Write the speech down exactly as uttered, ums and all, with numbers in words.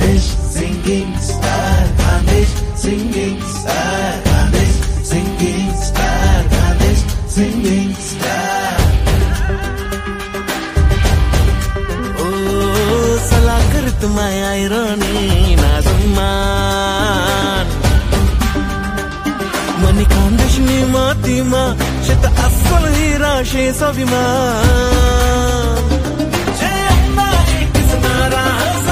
Khandesh singing star, Khandesh singing star, Khandesh singing star, Khandesh singing star. Oh, sala karit my irony, nazuman. Mani Khandesh ni matima, sheta asfal hira she saviman. Jai Amma ek nara.